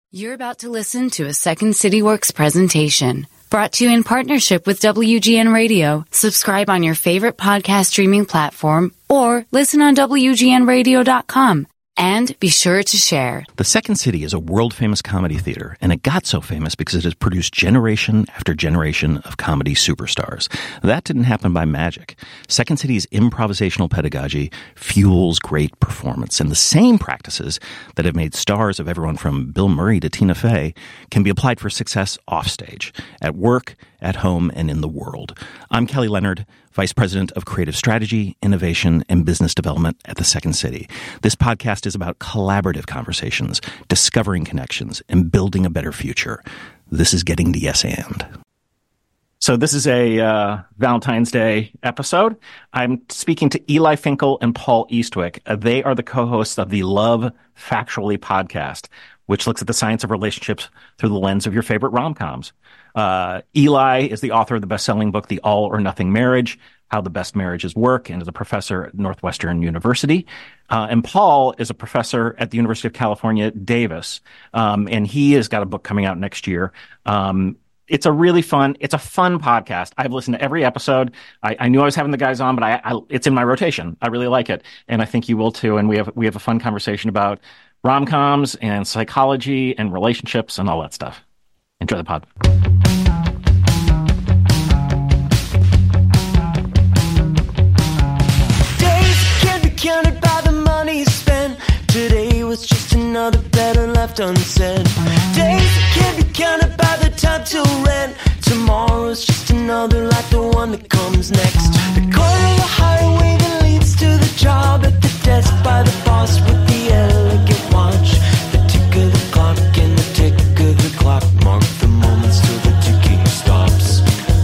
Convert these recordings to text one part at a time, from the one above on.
You're about to listen to a Second City Works presentation brought to you in partnership with WGN Radio. Subscribe on your favorite podcast streaming platform or listen on WGNradio.com. And be sure to share. The Second City is a world-famous comedy theater, and it got so famous because it has produced generation after generation of comedy superstars. That didn't happen by magic. Second City's improvisational pedagogy fuels great performance, and the same practices that have made stars of everyone from Bill Murray to Tina Fey can be applied for success offstage, at work, at home, and in the world. I'm Kelly Leonard, Vice President of Creative Strategy, Innovation, and Business Development at the Second City. This podcast is about collaborative conversations, discovering connections, and building a better future. This is Getting the Yes And. So this is a Valentine's Day episode. I'm speaking to Eli Finkel and Paul Eastwick. They are the co-hosts of the Love Factually podcast, which looks at the science of relationships through the lens of your favorite rom-coms. Eli is the author of the best-selling book, The All or Nothing Marriage, How the Best Marriages Work, and is a professor at Northwestern University. And Paul is a professor at the University of California, Davis. And he has got a book coming out next year. It's a fun podcast. I've listened to every episode. I knew I was having the guys on, but it's in my rotation. I really like it. And I think you will too. And we have a fun conversation about rom-coms and psychology and relationships and all that stuff. Enjoy the pod. Days can't be counted by the money spent. Today was just another better left unsaid. Days can't be counted by the time to rent. Tomorrow's just another like the one that comes next. The corner of the highway that leads to the job, at the desk by the boss with the elegant watch. The tick of the clock and the tick of the clock mark the moments till the ticking stops.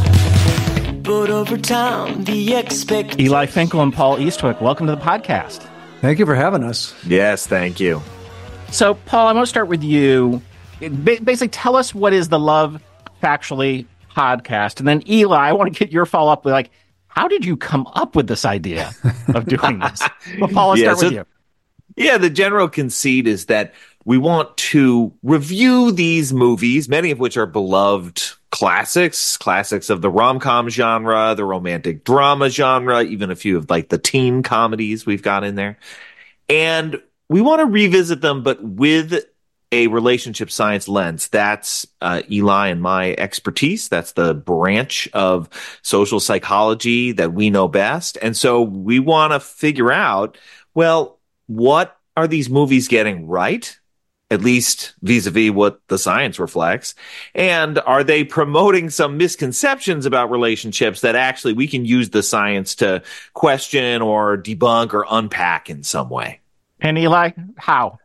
But over time, the expect. Eli Finkel and Paul Eastwick, welcome to the podcast. Thank you for having us. Yes, thank you. So, Paul, I'm going to start with you. Basically, tell us what is the Love Factually podcast. And then, Eli, I want to get your follow-up with, like, how did you come up with this idea of doing this? Well, Paul, let's start with you. Yeah, the general conceit is that we want to review these movies, many of which are beloved classics of the rom-com genre, the romantic drama genre, even a few of like the teen comedies we've got in there. And we want to revisit them, but with a relationship science lens. That's Eli and my expertise. That's the branch of social psychology that we know best. And so we want to figure out, well, what are these movies getting right? At least vis-a-vis what the science reflects. And are they promoting some misconceptions about relationships that actually we can use the science to question or debunk or unpack in some way? And Eli, how?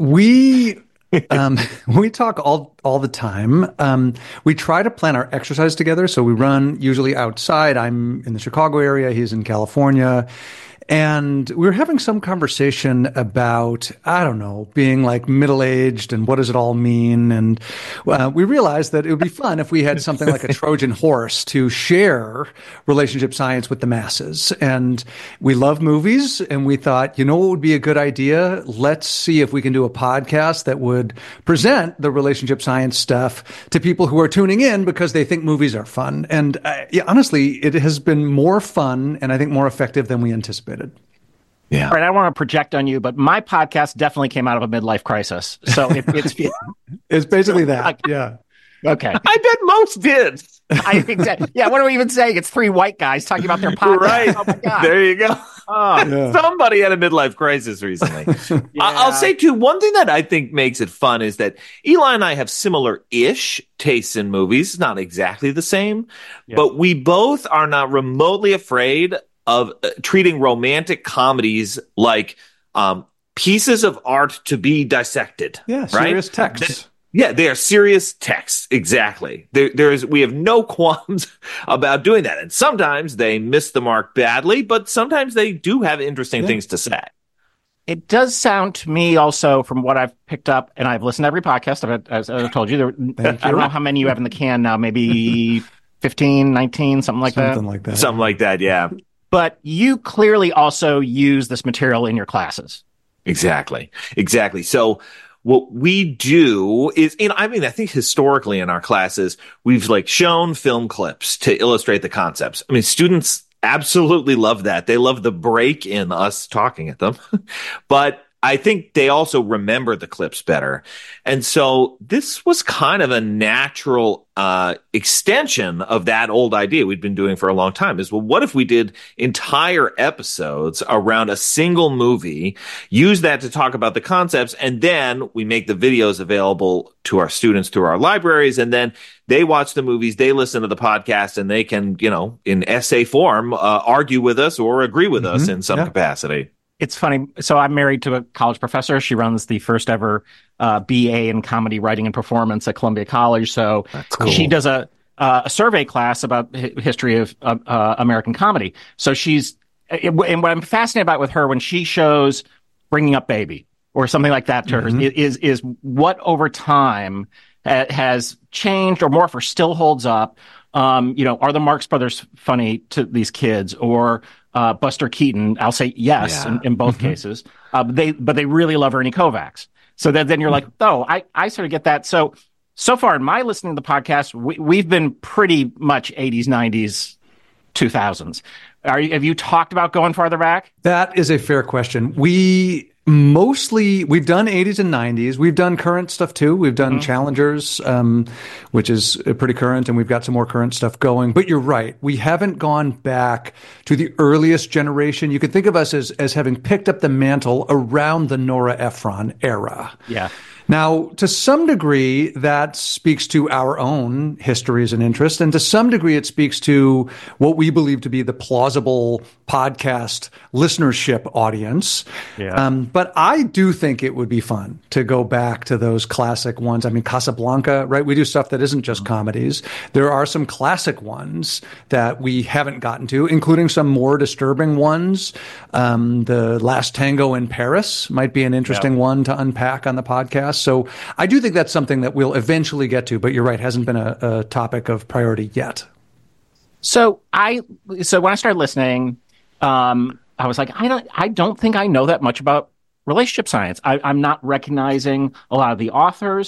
We talk all the time. We try to plan our exercise together. So we run usually outside. I'm in the Chicago area. He's in California. And we were having some conversation about, I don't know, being like middle-aged and what does it all mean? And we realized that it would be fun if we had something like a Trojan horse to share relationship science with the masses. And we love movies, and we thought, you know what would be a good idea? Let's see if we can do a podcast that would present the relationship science stuff to people who are tuning in because they think movies are fun. And honestly, it has been more fun and I think more effective than we anticipated. Yeah. All right, I don't want to project on you, but my podcast definitely came out of a midlife crisis. So it's basically that. Yeah. Okay. I bet most did. Exactly. Yeah. What are we even saying? It's three white guys talking about their podcast. Right. Oh my God. There you go. Oh, yeah. Somebody had a midlife crisis recently. Yeah. I'll say, too, one thing that I think makes it fun is that Eli and I have similar-ish tastes in movies. Not exactly the same, but we both are not remotely afraid of treating romantic comedies like pieces of art to be dissected. Yeah, serious texts. They are serious texts. Exactly. We have no qualms about doing that. And sometimes they miss the mark badly, but sometimes they do have interesting things to say. It does sound to me also from what I've picked up, and I've listened to every podcast, as I've told you, I don't know how many you have in the can now, maybe 15, 19, something like that. Something like that, yeah. But you clearly also use this material in your classes. Exactly. So what we do is, I think historically in our classes, we've like shown film clips to illustrate the concepts. I mean, students absolutely love that. They love the break in us talking at them, but I think they also remember the clips better. And so this was kind of a natural extension of that old idea we'd been doing for a long time is, well, what if we did entire episodes around a single movie, use that to talk about the concepts, and then we make the videos available to our students through our libraries, and then they watch the movies, they listen to the podcast, and they can, in essay form, argue with us or agree with us in some capacity. It's funny. So I'm married to a college professor. She runs the first ever BA in comedy writing and performance at Columbia College. So cool. She does a survey class about history of American comedy. So and what I'm fascinated about with her when she shows Bringing Up Baby or something like that to her is what over time has changed or morphed or still holds up. Are the Marx Brothers funny to these kids, or Buster Keaton? I'll say yes in both cases. But they really love Ernie Kovacs. So then you're like, oh, I sort of get that. So far in my listening to the podcast, we've been pretty much 80s, 90s, 2000s. Have you talked about going farther back? That is a fair question. We've done 80s and 90s. We've done current stuff too. We've done Challengers, which is pretty current, and we've got some more current stuff going. But you're right. We haven't gone back to the earliest generation. You could think of us as having picked up the mantle around the Nora Ephron era. Yeah. Now, to some degree, that speaks to our own histories and interests, and to some degree, it speaks to what we believe to be the plausible podcast listenership audience. Yeah. But I do think it would be fun to go back to those classic ones. I mean, Casablanca, right? We do stuff that isn't just comedies. There are some classic ones that we haven't gotten to, including some more disturbing ones. The Last Tango in Paris might be an interesting one to unpack on the podcast. So I do think that's something that we'll eventually get to, but you're right, hasn't been a topic of priority yet. So when I started listening, I was like, I don't think I know that much about relationship science. I'm not recognizing a lot of the authors.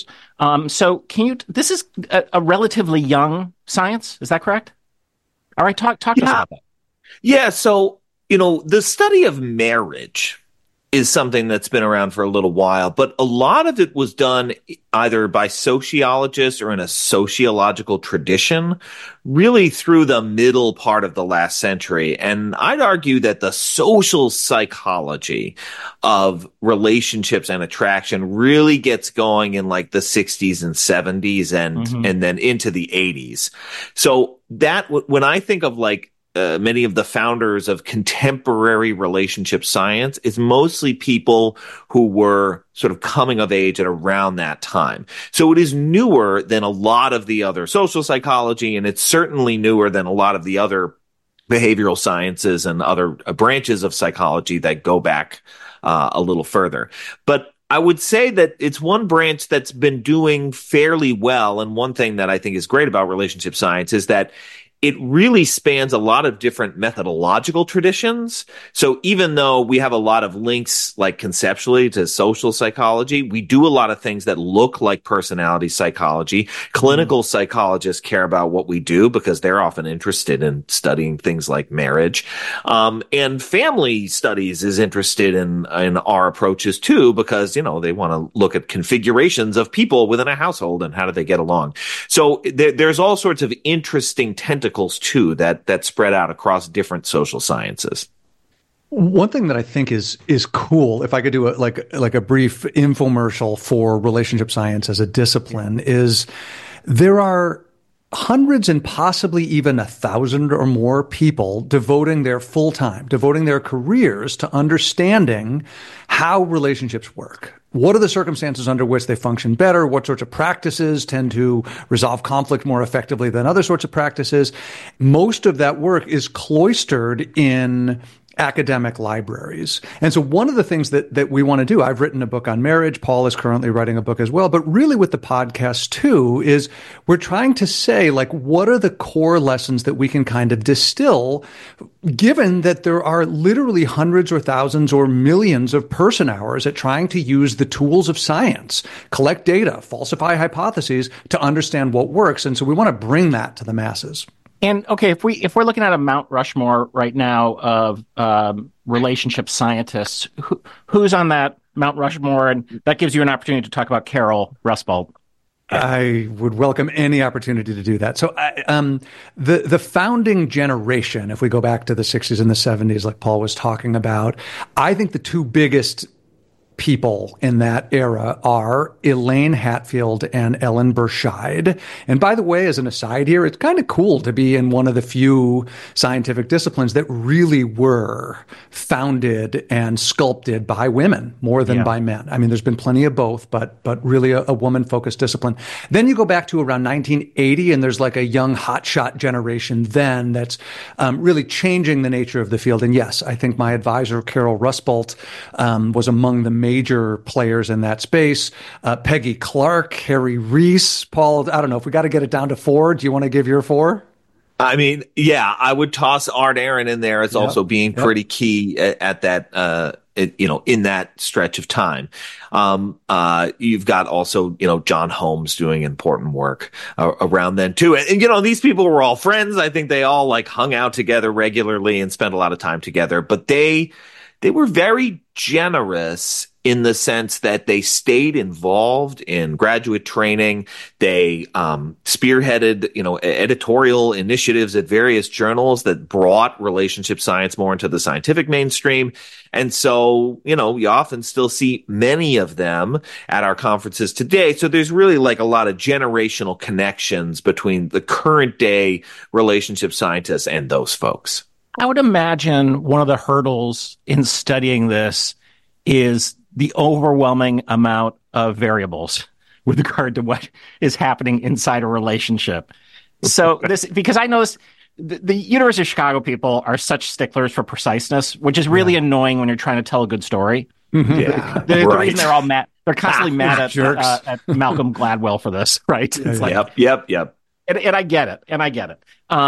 So this is a relatively young science, is that correct? All right, talk to us about that. Yeah, so, the study of marriage is something that's been around for a little while, but a lot of it was done either by sociologists or in a sociological tradition, really through the middle part of the last century. And I'd argue that the social psychology of relationships and attraction really gets going in like the 60s and 70s and then into the 80s. So that, when I think of like many of the founders of contemporary relationship science, is mostly people who were sort of coming of age at around that time. So it is newer than a lot of the other social psychology, and it's certainly newer than a lot of the other behavioral sciences and other branches of psychology that go back a little further. But I would say that it's one branch that's been doing fairly well. And one thing that I think is great about relationship science is that it really spans a lot of different methodological traditions. So even though we have a lot of links, like conceptually, to social psychology, we do a lot of things that look like personality psychology. Clinical psychologists care about what we do because they're often interested in studying things like marriage. And family studies is interested in our approaches too, because, they want to look at configurations of people within a household and how do they get along. So there's all sorts of interesting tentacles too that spread out across different social sciences. One thing that I think is cool, if I could do a brief infomercial for relationship science as a discipline, is there are hundreds and possibly even 1,000 or more people devoting their full time, devoting their careers to understanding how relationships work. What are the circumstances under which they function better? What sorts of practices tend to resolve conflict more effectively than other sorts of practices? Most of that work is cloistered in academic libraries. And so one of the things that we want to do, I've written a book on marriage, Paul is currently writing a book as well, but really with the podcast too, is we're trying to say, like, what are the core lessons that we can kind of distill, given that there are literally hundreds or thousands or millions of person hours at trying to use the tools of science, collect data, falsify hypotheses to understand what works. And so we want to bring that to the masses. And okay, if we're looking at a Mount Rushmore right now of relationship scientists, who's on that Mount Rushmore? And that gives you an opportunity to talk about Carol Rusbolt. I would welcome any opportunity to do that. So the founding generation, if we go back to the 60s and the 70s, like Paul was talking about, I think the two biggest people in that era are Elaine Hatfield and Ellen Burchide. And by the way, as an aside here, it's kind of cool to be in one of the few scientific disciplines that really were founded and sculpted by women more than by men. I mean, there's been plenty of both, but really a woman-focused discipline. Then you go back to around 1980, and there's like a young hotshot generation then that's really changing the nature of the field. And yes, I think my advisor, Carol Rusbolt, was among the major players in that space. Peggy Clark, Harry Reese, Paul, I don't know if we got to get it down to 4. Do you want to give your 4? I mean, yeah, I would toss Art Aaron in there as also being pretty key at that, in that stretch of time. You've got also, John Holmes doing important work around then too. And, these people were all friends. I think they all like hung out together regularly and spent a lot of time together, but they were very generous in the sense that they stayed involved in graduate training. They spearheaded, editorial initiatives at various journals that brought relationship science more into the scientific mainstream. And so, you often still see many of them at our conferences today. So there's really like a lot of generational connections between the current day relationship scientists and those folks. I would imagine one of the hurdles in studying this is the overwhelming amount of variables with regard to what is happening inside a relationship. So because I know the University of Chicago people are such sticklers for preciseness, which is really annoying when you're trying to tell a good story. Yeah, the reason they're all mad, they're constantly mad at Malcolm Gladwell for this, right? It's Yep. And I get it.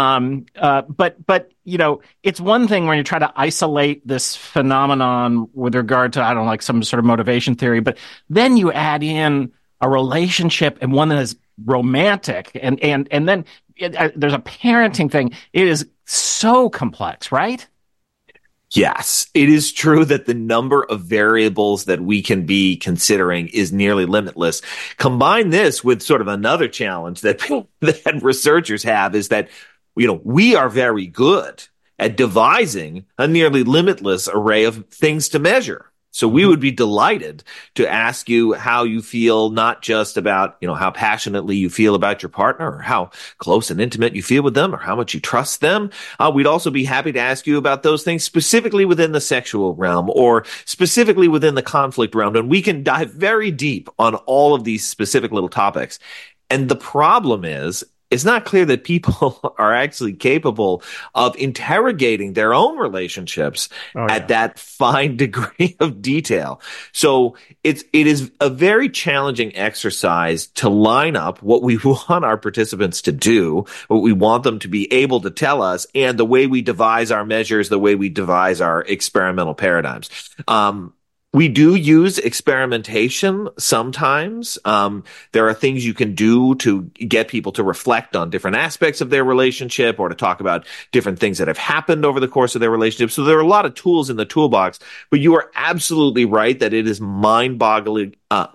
But it's one thing when you try to isolate this phenomenon with regard to, I don't know, like some sort of motivation theory, but then you add in a relationship and one that is romantic and then there's a parenting thing. It is so complex, right? Yes, it is true that the number of variables that we can be considering is nearly limitless. Combine this with sort of another challenge that researchers have is that, we are very good at devising a nearly limitless array of things to measure. So we would be delighted to ask you how you feel, not just about, how passionately you feel about your partner or how close and intimate you feel with them or how much you trust them. We'd also be happy to ask you about those things specifically within the sexual realm or specifically within the conflict realm. And we can dive very deep on all of these specific little topics. And the problem is, it's not clear that people are actually capable of interrogating their own relationships at that fine degree of detail. So it is a very challenging exercise to line up what we want our participants to do, what we want them to be able to tell us, and the way we devise our measures, the way we devise our experimental paradigms. We do use experimentation sometimes. There are things you can do to get people to reflect on different aspects of their relationship or to talk about different things that have happened over the course of their relationship. So there are a lot of tools in the toolbox, but you are absolutely right that it is mind-bogglingly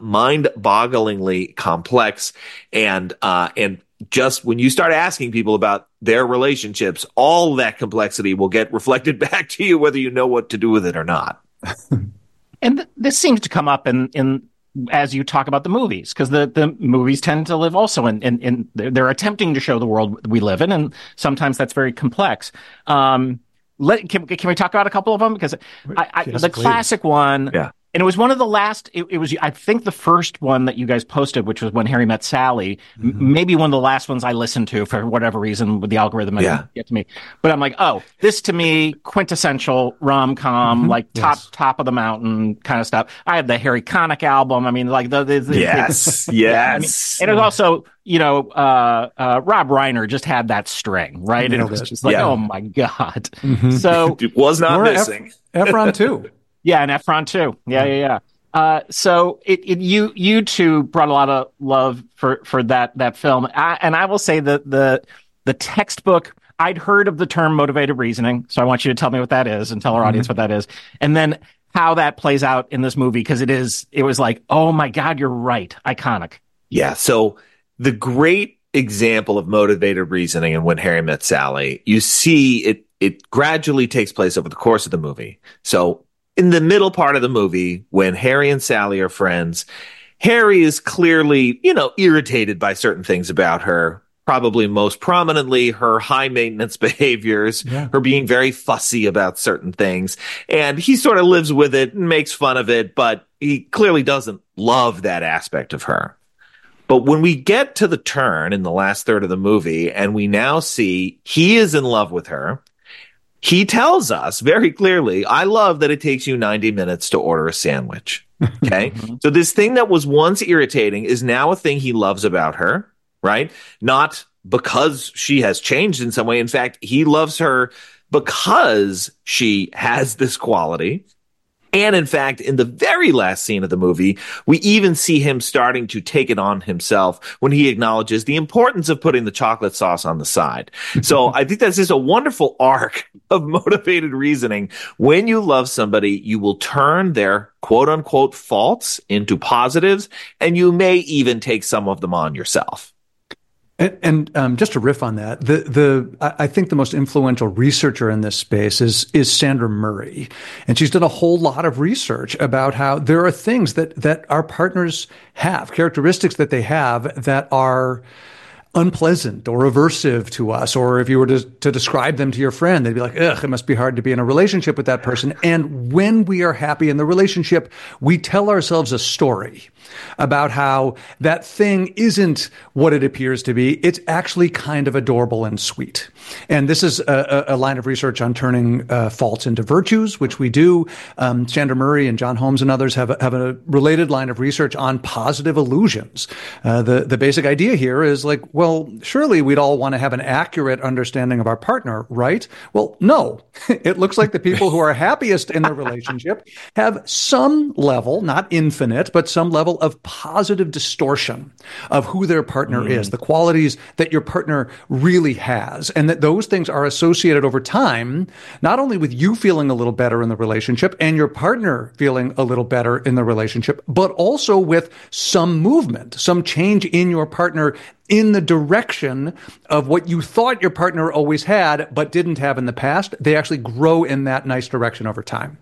complex. And just when you start asking people about their relationships, all that complexity will get reflected back to you, whether you know what to do with it or not. And this seems to come up in as you talk about the movies, because the movies tend to live also in they're attempting to show the world we live in, and sometimes that's very complex. Can we talk about a couple of them? Because the classic one And it was one of the last, it was, I think, the first one that you guys posted, which was When Harry Met Sally, maybe one of the last ones I listened to for whatever reason with the algorithm. Didn't get to me. But I'm like, oh, this to me, quintessential rom-com, like top of the mountain kind of stuff. I have the Harry Connick album. I mean, like yes. I mean, and it was also, Rob Reiner just had that string, right? And it was just like, oh my God. So it was not missing. Efron too. Yeah, and Efron too. Yeah. So you two brought a lot of love for that film. And I will say that the textbook, I'd heard of the term motivated reasoning, so I want you to tell me what that is and tell our audience what that is. And then how that plays out in this movie, because it was like, oh my God, you're right. Iconic. Yeah. So the great example of motivated reasoning in When Harry Met Sally, you see it gradually takes place over the course of the movie. So in the middle part of the movie, when Harry and Sally are friends, Harry is clearly, irritated by certain things about her. Probably most prominently, her high maintenance behaviors, her being very fussy about certain things. And he sort of lives with it and makes fun of it, but he clearly doesn't love that aspect of her. But when we get to the turn in the last third of the movie, and we now see he is in love with her, he tells us very clearly, I love that it takes you 90 minutes to order a sandwich. Okay. So this thing that was once irritating is now a thing he loves about her. Right? Not because she has changed in some way. In fact, he loves her because she has this quality. And in fact, in the very last scene of the movie, we even see him starting to take it on himself when he acknowledges the importance of putting the chocolate sauce on the side. So I think that's just a wonderful arc of motivated reasoning. When you love somebody, you will turn their quote unquote faults into positives, and you may even take some of them on yourself. And just to riff on that, I think the most influential researcher in this space is Sandra Murray, and she's done a whole lot of research about how there are things that our partners have, characteristics that they have that are unpleasant or aversive to us, or if you were to describe them to your friend, they'd be like, ugh, it must be hard to be in a relationship with that person. And when we are happy in the relationship, we tell ourselves a story about how that thing isn't what it appears to be. It's actually kind of adorable and sweet. And this is a line of research on turning faults into virtues, which we do. Sandra Murray and John Holmes and others have a related line of research on positive illusions. The basic idea here is like, well, surely we'd all want to have an accurate understanding of our partner, right? Well, no. It looks like the people who are happiest in their relationship have some level, not infinite, but some level of positive distortion of who their partner is, the qualities that your partner really has, and that those things are associated over time, not only with you feeling a little better in the relationship and your partner feeling a little better in the relationship, but also with some movement, some change in your partner in the direction of what you thought your partner always had but didn't have in the past. They actually grow in that nice direction over time.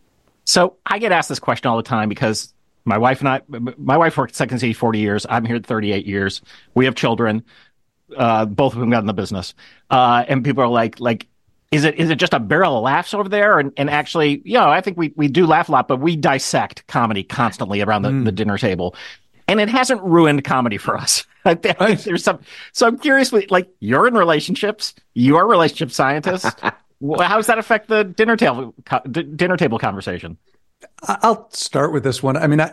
So I get asked this question all the time because my wife worked at Second City 40 years. I'm here 38 years. We have children. Both of them got in the business. And people are like, is it just a barrel of laughs over there? And actually, I think we do laugh a lot, but we dissect comedy constantly around the dinner table. And it hasn't ruined comedy for us. There's some. So I'm curious, you're in relationships. You are a relationship scientist. How does that affect the dinner table conversation? I'll start with this one. I mean,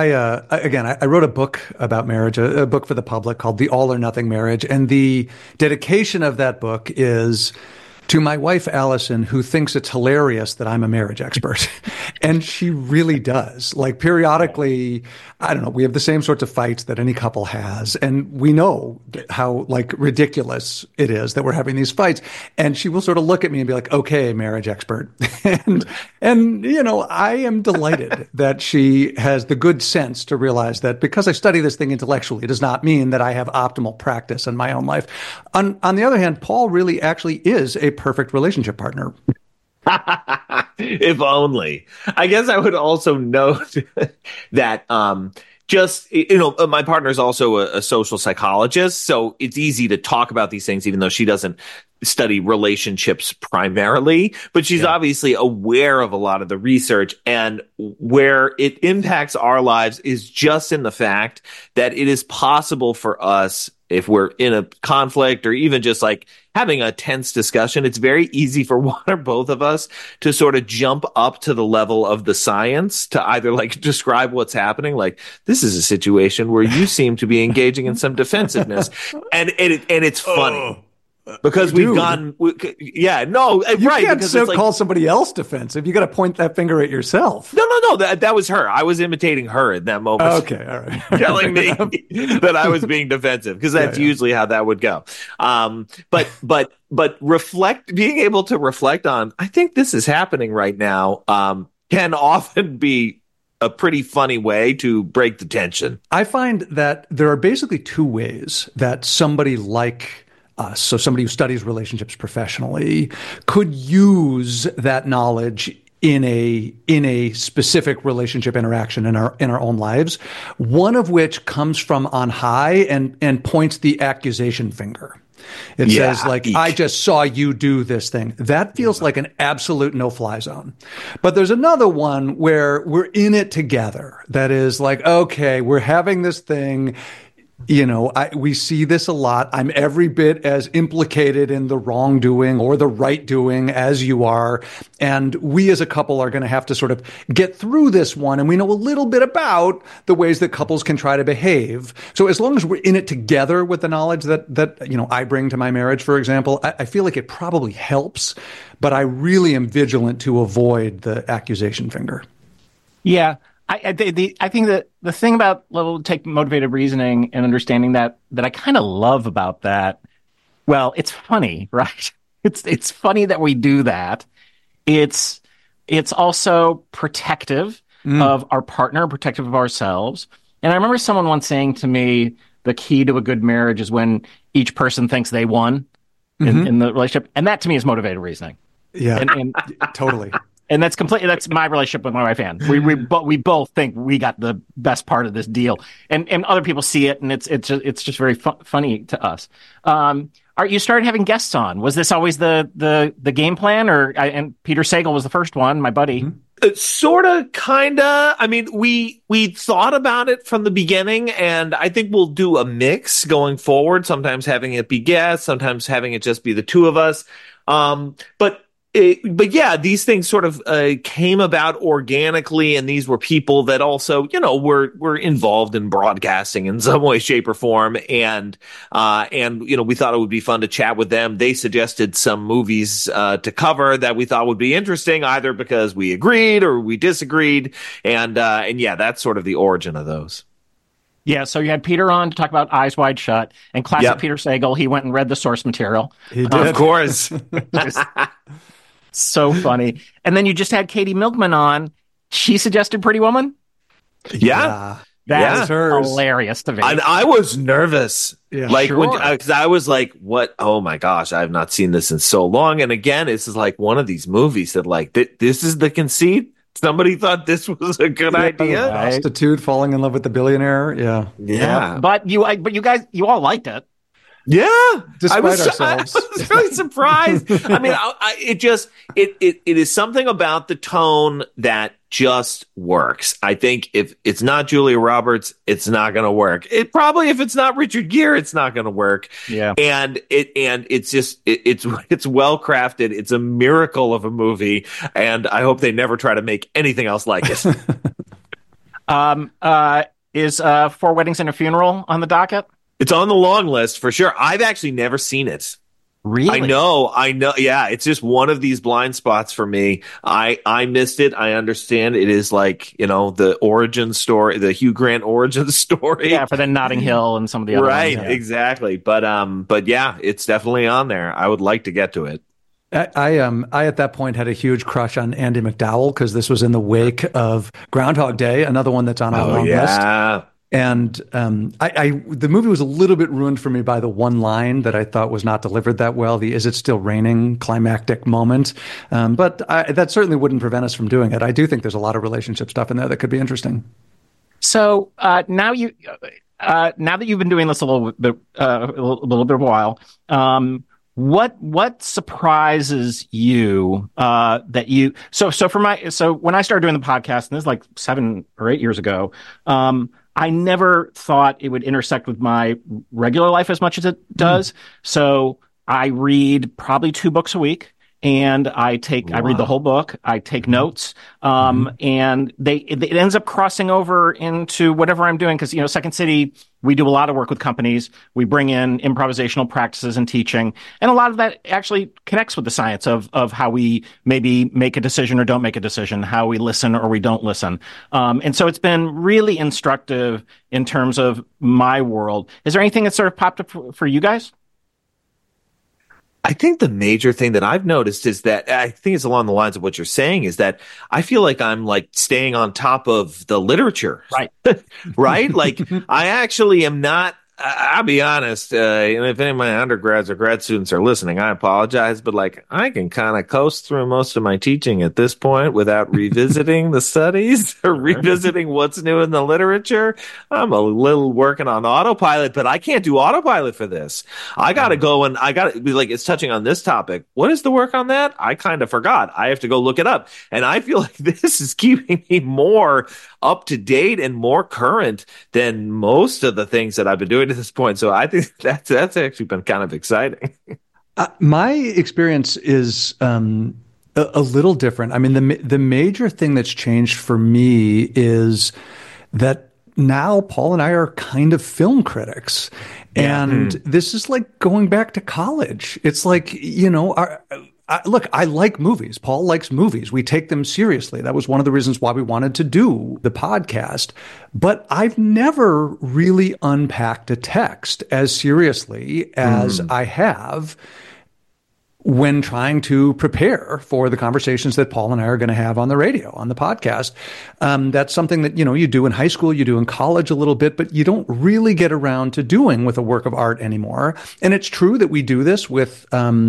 I wrote a book about marriage, a book for the public called The All or Nothing Marriage. And the dedication of that book is to my wife, Allison, who thinks it's hilarious that I'm a marriage expert. And she really does. Like periodically, I don't know, we have the same sorts of fights that any couple has. And we know how ridiculous it is that we're having these fights. And she will sort of look at me and be like, okay, marriage expert. and I am delighted that she has the good sense to realize that because I study this thing intellectually, does not mean that I have optimal practice in my own life. On the other hand, Paul really actually is a perfect relationship partner. If only. I guess I would also note that just, you know, my partner is also a social psychologist, so it's easy to talk about these things, even though she doesn't study relationships primarily, but she's obviously aware of a lot of the research, and where it impacts our lives is just in the fact that it is possible for us, if we're in a conflict or even just like having a tense discussion, it's very easy for one or both of us to sort of jump up to the level of the science to either like describe what's happening. Like, this is a situation where you seem to be engaging in some defensiveness. And it's funny. Because we've gone, you right. Can't because it's call somebody else defensive. You got to point that finger at yourself. No. That was her. I was imitating her in that moment. Okay, all right. Telling me that I was being defensive, because that's usually how that would go. But being able to reflect on, I think this is happening right now, can often be a pretty funny way to break the tension. I find that there are basically two ways that somebody like us, so somebody who studies relationships professionally, could use that knowledge in a specific relationship interaction in our own lives. One of which comes from on high and points the accusation finger. It says, like, I just saw you do this thing. That feels like an absolute no-fly zone. But there's another one where we're in it together. That is like, okay, we're having this thing. You know, we see this a lot. I'm every bit as implicated in the wrongdoing or the right doing as you are. And we as a couple are going to have to sort of get through this one. And we know a little bit about the ways that couples can try to behave. So as long as we're in it together with the knowledge that you know, I bring to my marriage, for example, I feel like it probably helps. But I really am vigilant to avoid the accusation finger. Yeah. I think that the thing about take motivated reasoning and understanding that I kind of love about that, well, it's funny, right? It's funny that we do that. It's also protective of our partner, protective of ourselves. And I remember someone once saying to me, the key to a good marriage is when each person thinks they won in the relationship. And that to me is motivated reasoning. Yeah, and totally. And that's my relationship with my wife, Ann. We both think we got the best part of this deal, and other people see it, and it's just very funny to us. You started having guests on. Was this always the game plan, and Peter Sagal was the first one, my buddy? Sort of, kind of. I mean, we thought about it from the beginning, and I think we'll do a mix going forward. Sometimes having it be guests, sometimes having it just be the two of us. But yeah, these things sort of came about organically, and these were people that also, you know, were involved in broadcasting in some way, shape, or form, and you know, we thought it would be fun to chat with them. They suggested some movies to cover that we thought would be interesting, either because we agreed or we disagreed, and yeah, that's sort of the origin of those. Yeah, so you had Peter on to talk about Eyes Wide Shut, and classic Peter Sagal. He went and read the source material. He did, of course. So funny. And then you just had Katie Milkman on. She suggested Pretty Woman? Yeah. That's hilarious to me. And I was nervous. Yeah, because I was like, what? Oh my gosh, I've not seen this in so long. And again, this is like one of these movies that like, this is the conceit. Somebody thought this was a good idea. Prostitute falling in love with the billionaire. Yeah. But you guys, you all liked it. Yeah, despite ourselves. I was really surprised. I mean, it is something about the tone that just works. I think if it's not Julia Roberts, it's not going to work. It probably, if it's not Richard Gere, it's not going to work. Yeah, and it's just it's well crafted. It's a miracle of a movie, and I hope they never try to make anything else like it. Is Four Weddings and a Funeral on the docket? It's on the long list for sure. I've actually never seen it. Really? I know. Yeah, it's just one of these blind spots for me. I missed it. I understand it is like, you know, the origin story, the Hugh Grant origin story. Yeah, for the Notting Hill and some of the other right, ones. Yeah. Exactly. But yeah, it's definitely on there. I would like to get to it. I at that point had a huge crush on Andie MacDowell because this was in the wake of Groundhog Day, another one that's on our long list. And the movie was a little bit ruined for me by the one line that I thought was not delivered that well, the "Is it still raining?" climactic moment. But that certainly wouldn't prevent us from doing it. I do think there's a lot of relationship stuff in there that could be interesting. So now that you've been doing this a little bit, a little bit of a while, what surprises you that you so when I started doing the podcast, and this is like 7 or 8 years ago, I never thought it would intersect with my regular life as much as it does. So I read probably 2 books a week. And I read the whole book. I take notes, and it ends up crossing over into whatever I'm doing. Because Second City, we do a lot of work with companies. We bring in improvisational practices and teaching, and a lot of that actually connects with the science of how we maybe make a decision or don't make a decision, how we listen or we don't listen. And so it's been really instructive in terms of my world. Is there anything that sort of popped up for you guys? I think the major thing that I've noticed is that I think it's along the lines of what you're saying is that I feel like I'm like staying on top of the literature. Right. Right? Like I actually am not. I'll be honest, if any of my undergrads or grad students are listening, I apologize, but like I can kind of coast through most of my teaching at this point without revisiting the studies or revisiting what's new in the literature. I'm a little working on autopilot, but I can't do autopilot for this. I got to go and I got to be like, it's touching on this topic. What is the work on that? I kind of forgot. I have to go look it up. And I feel like this is keeping me more up to date and more current than most of the things that I've been doing to this point. So I think that's actually been kind of exciting. My experience is a little different. I mean, the major thing that's changed for me is that now Paul and I are kind of film critics. And this is like going back to college. It's like, look, I like movies. Paul likes movies. We take them seriously. That was one of the reasons why we wanted to do the podcast. But I've never really unpacked a text as seriously as I have when trying to prepare for the conversations that Paul and I are going to have on the radio, on the podcast. That's something that, you do in high school, you do in college a little bit, but you don't really get around to doing with a work of art anymore. And it's true that we do this with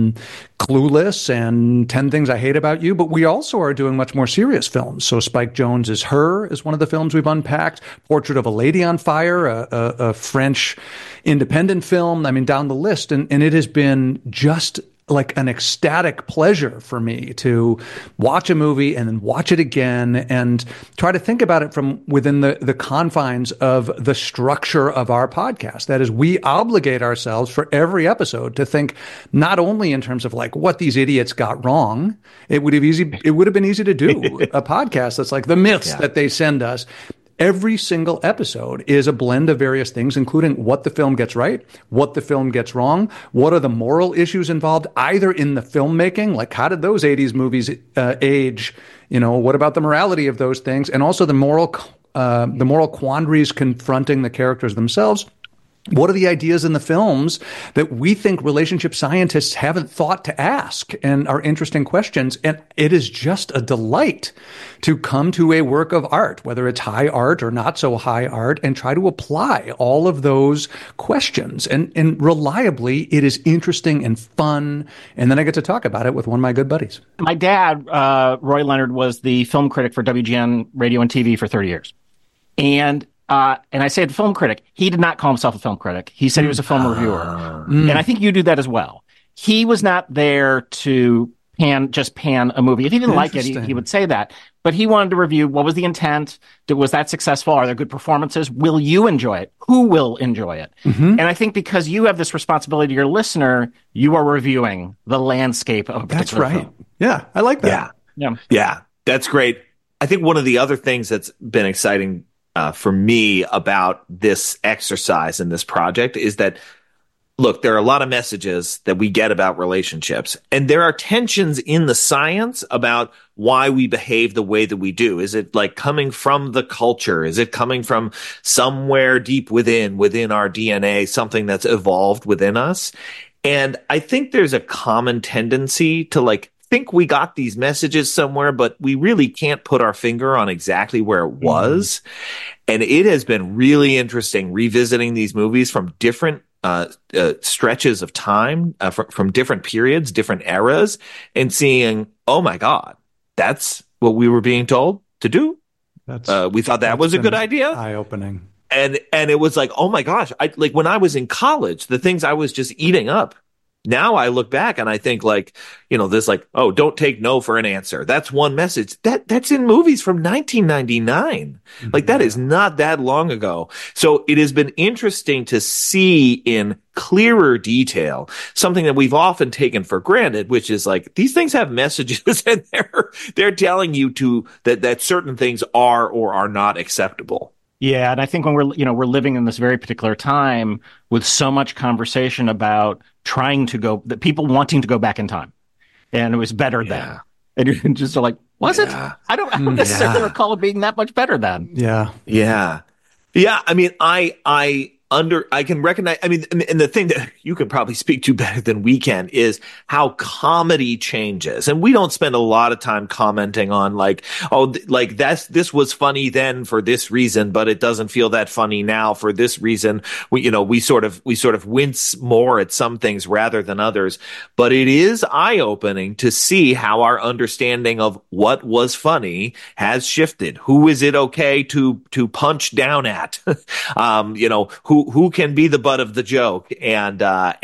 Clueless and 10 Things I Hate About You, but we also are doing much more serious films. So Spike Jonze's Her is one of the films we've unpacked. Portrait of a Lady on Fire, a French independent film. I mean, down the list. And it has been just like an ecstatic pleasure for me to watch a movie and then watch it again and try to think about it from within the confines of the structure of our podcast. That is, we obligate ourselves for every episode to think not only in terms of like what these idiots got wrong. It would have been easy to do a podcast that's like the myths that they send us. Every single episode is a blend of various things, including what the film gets right, what the film gets wrong, what are the moral issues involved, either in the filmmaking, like how did those 80s movies age, what about the morality of those things, and also the moral quandaries confronting the characters themselves. What are the ideas in the films that we think relationship scientists haven't thought to ask and are interesting questions? And it is just a delight to come to a work of art, whether it's high art or not so high art, and try to apply all of those questions. And reliably, it is interesting and fun. And then I get to talk about it with one of my good buddies. My dad, Roy Leonard, was the film critic for WGN Radio and TV for 30 years. And I said film critic. He did not call himself a film critic. He said he was a film reviewer. And I think you do that as well. He was not there to pan a movie. If he didn't like it, he would say that. But he wanted to review what was the intent? Was that successful? Are there good performances? Will you enjoy it? Who will enjoy it? And I think because you have this responsibility to your listener, you are reviewing the landscape of a particular film. Yeah, I like that. Yeah, that's great. I think one of the other things that's been exciting for me about this exercise and this project is that, look, there are a lot of messages that we get about relationships, and there are tensions in the science about why we behave the way that we do. Is it like coming from the culture? Is it coming from somewhere deep within our DNA, something that's evolved within us? And I think there's a common tendency to like think we got these messages somewhere, but we really can't put our finger on exactly where it was. And it has been really interesting revisiting these movies from different stretches of time, from different periods, different eras, and seeing, oh my God, that's what we were being told to do. We thought that was a good idea. Eye-opening. And it was like, oh my gosh, like when I was in college, the things I was just eating up. Now I look back and I think like, this like, oh, don't take no for an answer. That's one message. That's in movies from 1999. Mm-hmm. Like that is not that long ago. So it has been interesting to see in clearer detail something that we've often taken for granted, which is like these things have messages and they're telling you that certain things are or are not acceptable. Yeah, and I think when we're living in this very particular time with so much conversation about people wanting to go back in time, and it was better then, and you're just like, was it? I don't necessarily recall it being that much better then. Yeah. I mean, I can recognize, and the thing that you can probably speak to better than we can is how comedy changes. And we don't spend a lot of time commenting on like, oh, like this was funny then for this reason, but it doesn't feel that funny now for this reason. We sort of wince more at some things rather than others, but it is eye-opening to see how our understanding of what was funny has shifted. Who is it okay to punch down at? Who can be the butt of the joke, and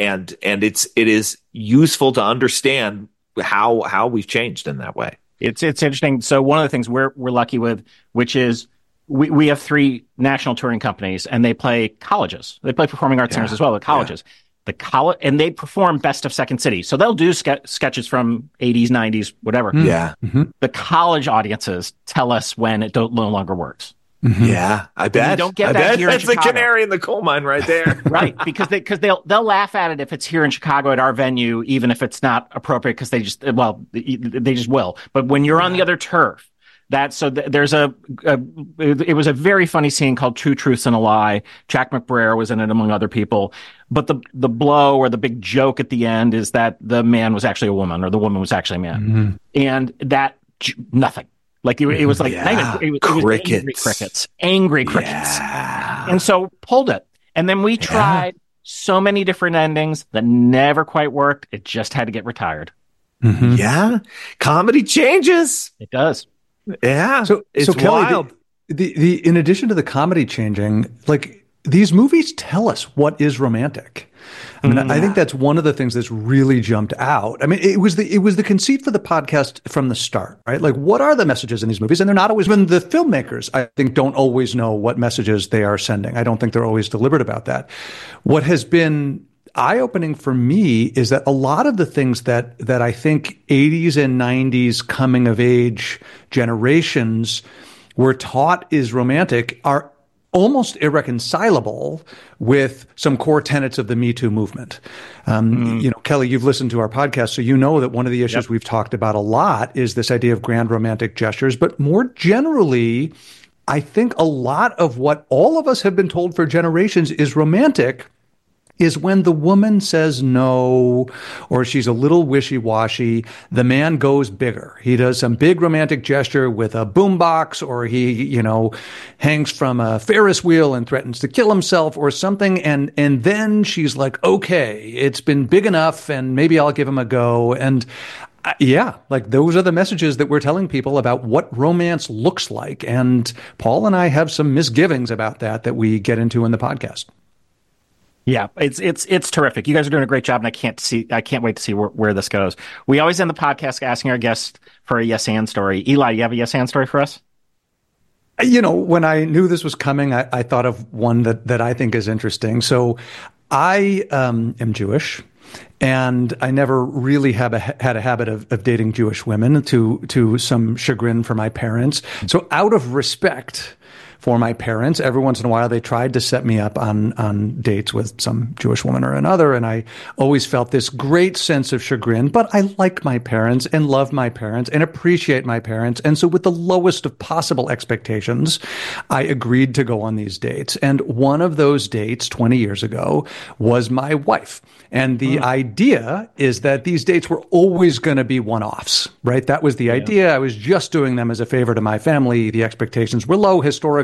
it is useful to understand how we've changed in that way. It's interesting. So one of the things we're lucky with, which is we have 3 national touring companies, and they play colleges. They play performing arts centers as well at colleges. And they perform best of Second City. So they'll do sketches from 80s, 90s, whatever. Yeah. Mm-hmm. The college audiences tell us when it no longer works. Mm-hmm. Yeah, I bet. You don't get that here in Chicago. That's the canary in the coal mine right there. Right, because they'll laugh at it if it's here in Chicago at our venue, even if it's not appropriate, because they just will. But when you're on the other turf, there's it was a very funny scene called Two Truths and a Lie. Jack McBrayer was in it among other people. But the blow or the big joke at the end is that the man was actually a woman or the woman was actually a man. Mm-hmm. And that nothing. Like it was like it was angry crickets, and so pulled it. And then we tried so many different endings that never quite worked. It just had to get retired. Mm-hmm. Yeah, comedy changes. It does. Yeah, so Kelly, wild. The in addition to the comedy changing, like these movies tell us what is romantic. I mean, I think that's one of the things that's really jumped out. I mean, it was the conceit for the podcast from the start, right? Like, what are the messages in these movies? And they're not always, when the filmmakers, I think, don't always know what messages they are sending. I don't think they're always deliberate about that. What has been eye-opening for me is that a lot of the things that I think 80s and 90s coming of age generations were taught is romantic are almost irreconcilable with some core tenets of the Me Too movement. Kelly, you've listened to our podcast, so you know that one of the issues we've talked about a lot is this idea of grand romantic gestures. But more generally, I think a lot of what all of us have been told for generations is romantic is when the woman says no, or she's a little wishy-washy, the man goes bigger. He does some big romantic gesture with a boombox, or he, hangs from a Ferris wheel and threatens to kill himself or something. And then she's like, okay, it's been big enough and maybe I'll give him a go. And like those are the messages that we're telling people about what romance looks like. And Paul and I have some misgivings about that we get into in the podcast. Yeah, it's terrific. You guys are doing a great job, and I can't wait to see where this goes. We always end the podcast asking our guests for a yes and story. Eli, you have a yes and story for us? When I knew this was coming, I thought of one that I think is interesting. So I am Jewish, and I never really had a habit of dating Jewish women, to some chagrin for my parents. So out of respect for my parents, every once in a while they tried to set me up on dates with some Jewish woman or another, and I always felt this great sense of chagrin. But I like my parents and love my parents and appreciate my parents, and so with the lowest of possible expectations, I agreed to go on these dates. And one of those dates 20 years ago was my wife. And the idea is that these dates were always going to be one-offs, right? That was the idea. I was just doing them as a favor to my family. The expectations were low historically.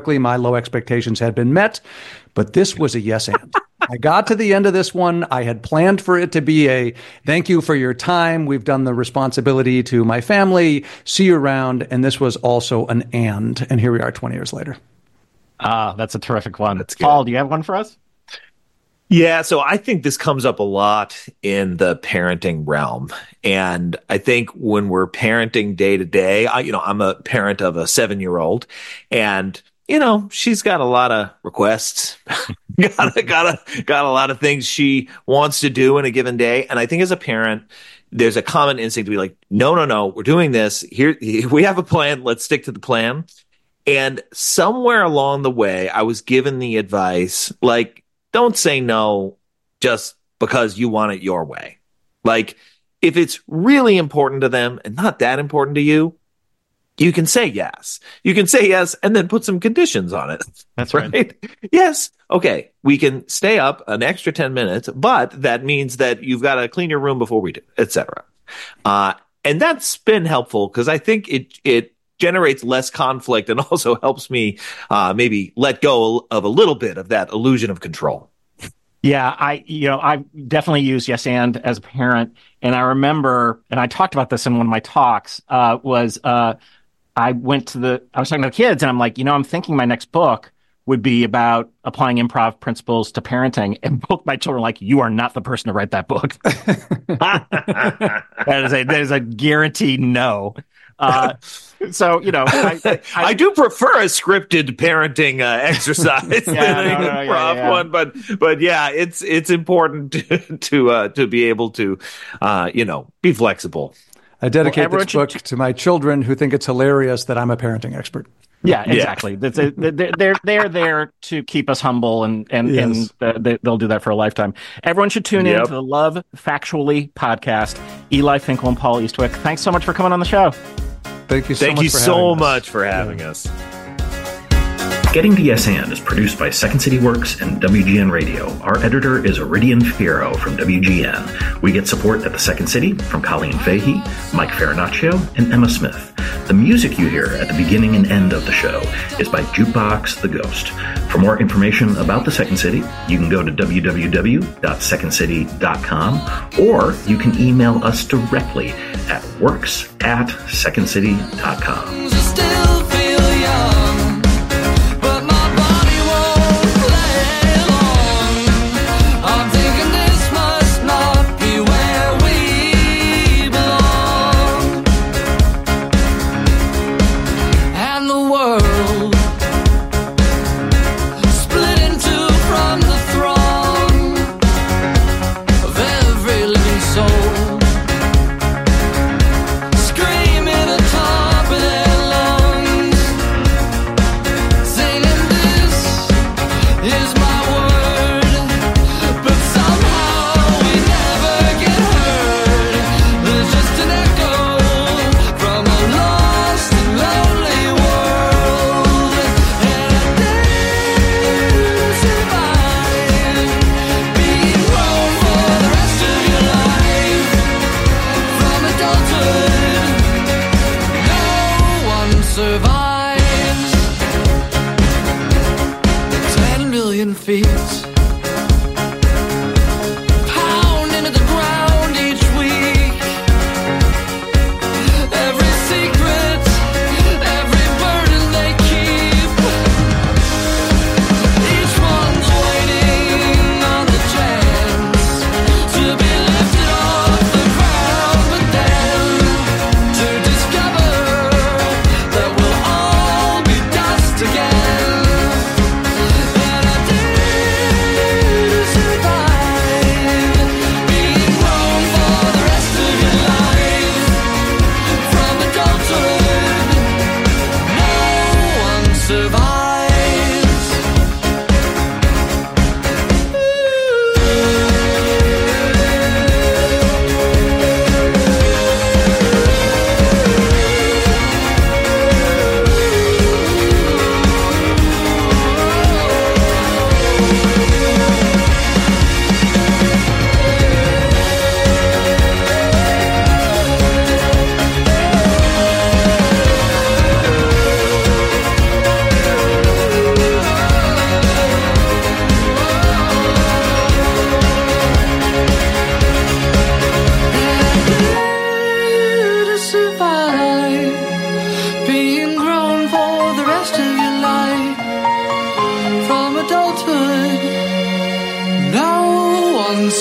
historically, my low expectations had been met, but this was a yes and. I got to the end of this one. I had planned for it to be a thank you for your time. We've done the responsibility to my family. See you around. And this was also an and. And here we are 20 years later. That's a terrific one. That's good. Paul, do you have one for us? Yeah, so I think this comes up a lot in the parenting realm. And I think when we're parenting day to day, I'm a parent of a 7-year-old, and she's got a lot of requests, got a lot of things she wants to do in a given day. And I think as a parent, there's a common instinct to be like, no, we're doing this. Here, we have a plan. Let's stick to the plan. And somewhere along the way, I was given the advice, like, don't say no just because you want it your way. Like, if it's really important to them and not that important to you, you can say yes. You can say yes and then put some conditions on it. That's right. Yes. Okay. We can stay up an extra 10 minutes, but that means that you've got to clean your room before we do, etc. And that's been helpful because I think it generates less conflict and also helps me maybe let go of a little bit of that illusion of control. Yeah, I definitely use yes and as a parent, and I remember, and I talked about this in one of my talks. I was talking to the kids, and I'm like, I'm thinking my next book would be about applying improv principles to parenting, and both my children are like, you are not the person to write that book. That is a guaranteed no. So, I do prefer a scripted parenting exercise than an improv one, but yeah, it's important to be able to, be flexible. I dedicate this book to my children who think it's hilarious that I'm a parenting expert. Yeah, exactly. Yeah. They're there to keep us humble, and they'll do that for a lifetime. Everyone should tune in to the Love Factually podcast. Eli Finkel and Paul Eastwick, thanks so much for coming on the show. Thank you so much for having us. Getting to Yes And is produced by Second City Works and WGN Radio. Our editor is Iridian Fierro from WGN. We get support at the Second City from Colleen Fahey, Mike Farinaccio, and Emma Smith. The music you hear at the beginning and end of the show is by Jukebox the Ghost. For more information about the Second City, you can go to www.secondcity.com, or you can email us directly at works@secondcity.com. Still feel young, but my body won't play along. I'm thinking this must not be where we belong. And the world split in two from the throng of every living soul, screaming atop of their lungs.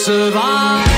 survive.